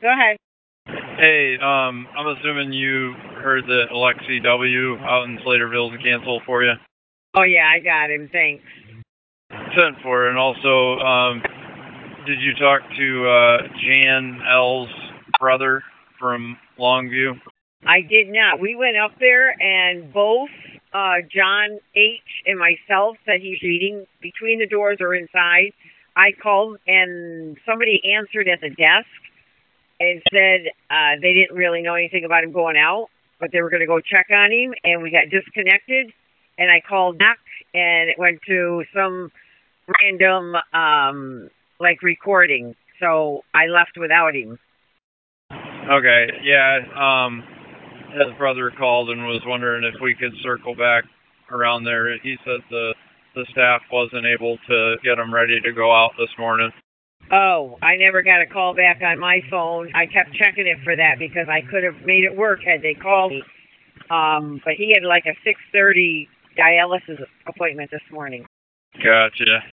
Go ahead. Hey, I'm assuming you heard that Alexi W. out in Slaterville is canceled for you. Oh, yeah, I got him. Thanks. Sent for it. And also, did you talk to Jan L's brother from Longview? I did not. We went up there, and both John H. and myself said he's reading between the doors or inside. I called, and somebody answered at the desk and said they didn't really know anything about him going out, but they were going to go check on him, and we got disconnected. And I called back, and it went to some random recording. So I left without him. Okay, yeah. His brother called and was wondering if we could circle back around there. He said the staff wasn't able to get him ready to go out this morning. Oh, I never got a call back on my phone. I kept checking it for that because I could have made it work had they called me. But he had like a 6:30 dialysis appointment this morning. Gotcha.